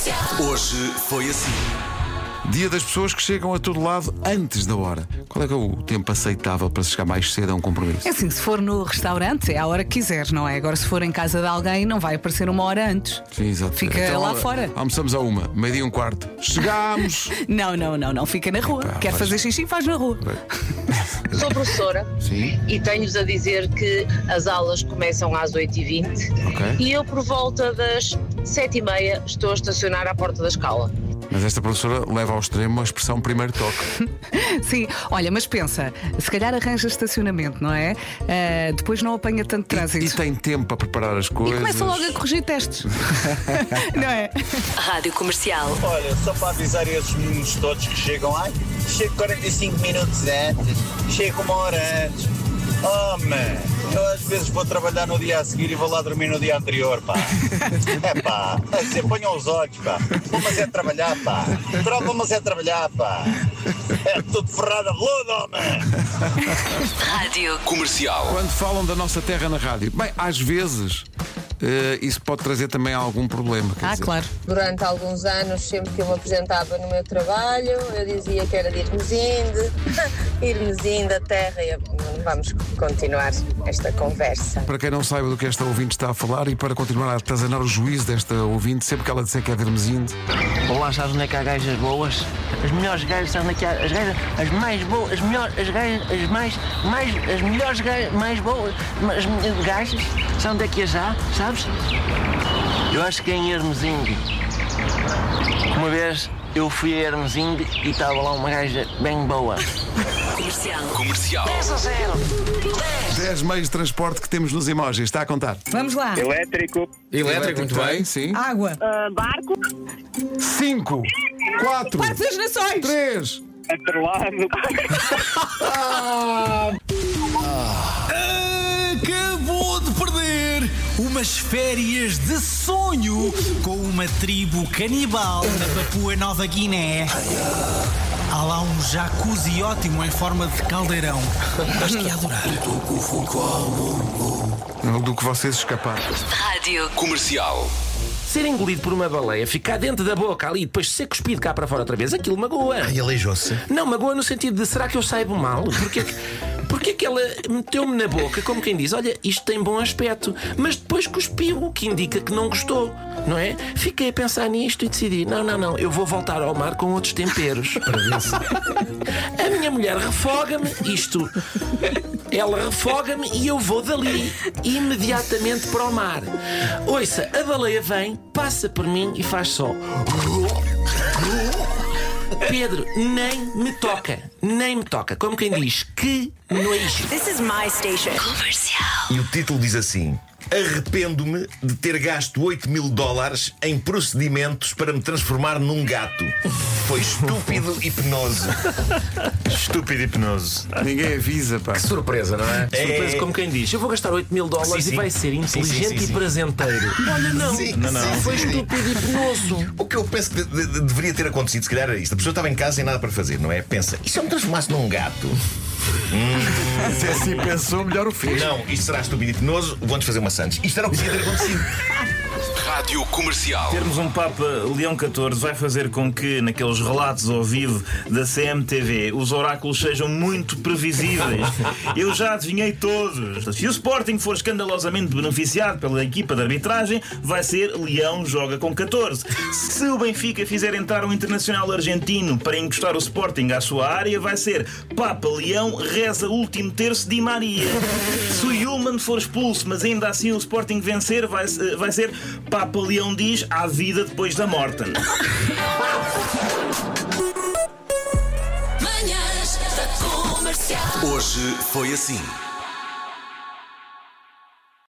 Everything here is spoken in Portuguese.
Hoje foi assim. Dia das pessoas que chegam a todo lado antes da hora. Qual é que é o tempo aceitável para se chegar mais cedo a um compromisso? É assim, se for no restaurante é a hora que quiser, não é? Agora se for em casa de alguém não vai aparecer uma hora antes. Sim, exato. Fica lá fora. Almoçamos a 1, 12:15. Chegámos! Não, fica na rua. Epá, Quer fazer xixi, faz na rua. Sou professora. Sim. E tenho-vos a dizer que as aulas começam às 8h20 Ok. e eu por volta das 7h30 estou a estacionar à porta da escola. Mas esta professora leva ao extremo a expressão primeiro toque. Sim, olha, mas pensa, se calhar arranja estacionamento, não é? Depois não apanha tanto trânsito. E tem tempo para preparar as E coisas. começa logo a corrigir testes. Não é? Rádio Comercial. Olha, só para avisar esses meninos todos que chegam, chego 45 minutos antes, chego 1 hora antes. Oh, man, eu às vezes vou trabalhar no dia a seguir e vou lá dormir no dia anterior, pá. É pá, a dizer, ponham os olhos, pá. Vamos é trabalhar, pá. Vamos é trabalhar, pá. É tudo ferrado a veludo, man. Rádio Comercial. Quando falam da nossa terra na rádio, bem, às vezes isso pode trazer também algum problema. Quer dizer, Claro. Durante alguns anos, sempre que eu me apresentava no meu trabalho, eu dizia que era de Irmesinde, a terra, e vamos continuar esta conversa. Para quem não saiba do que esta ouvinte está a falar e para continuar a atazanar o juízo desta ouvinte, sempre que ela disser que é de Hermesinde, Olá, sabes onde é que há gajas boas? As melhores gajas, sabes onde é que há? As gajas, as mais boas, as melhores, as gajas, as melhores gajas, mais boas, as gajas, sabes onde é que as há? Sabes? Eu acho que é em Hermesinde. Uma vez eu fui a Hermesinde e estava lá uma gaja bem boa. Comercial. 10 meios de transporte que temos nos emojis. Está a contar? Vamos lá. Elétrico, Muito bem, sim. Água. Barco. 5, 4, Parque das Nações. 3. atrelado. Acabou de perder umas férias de sonho com uma tribo canibal na Papua Nova Guiné. Há lá um jacuzzi ótimo em forma de caldeirão. Acho que ia adorar. Do que vocês escaparam. Rádio Comercial. Ser engolido por uma baleia, ficar dentro da boca ali e depois ser cuspido cá para fora outra vez, aquilo magoa. E aleijou-se. Não, magoa no sentido de será que eu saibo mal? Porque é que ela meteu-me na boca, como quem diz, olha, isto tem bom aspecto, mas depois cuspiu, o que indica que não gostou, não é? Fiquei a pensar nisto e decidi, não, eu vou voltar ao mar com outros temperos. Para ver se... A minha mulher refoga-me, ela refoga-me e eu vou dali imediatamente para o mar. Ouça, a baleia vem, passa por mim e faz só... Pedro, nem me toca. Como quem diz, que nojo. This is my station. Comercial. E o título diz assim: arrependo-me de ter gasto $8.000 em procedimentos para me transformar num gato. Foi estúpido e penoso. Estúpido e penoso. Ninguém avisa, pá. Surpresa, não é? Surpresa, como quem diz, eu vou gastar $8.000 Sim, sim. e vai ser inteligente Sim. e prazenteiro. Olha, não. Foi estúpido e penoso. O que eu penso que deveria ter acontecido, se calhar, era isto. A pessoa estava em casa sem nada para fazer, não é? Pensa, e se eu me transformasse num gato? Se assim pensou, melhor o fez. Não, isto será estúpido e penoso, vou-nos fazer uma Santos. Isto era o que devia ter acontecido. Rádio Comercial. Termos um Papa Leão XIV vai fazer com que, naqueles relatos ao vivo da CMTV, os oráculos sejam muito previsíveis. Eu já adivinhei todos. Se o Sporting for escandalosamente beneficiado pela equipa de arbitragem, vai ser Leão joga com 14. Se o Benfica fizer entrar um internacional argentino para encostar o Sporting à sua área, vai ser Papa Leão reza o último terço de Maria. Se o Yulman for expulso, mas ainda assim o Sporting vencer, vai ser Papa Leão diz há vida depois da morte. Manhãs da Comercial. Hoje foi assim.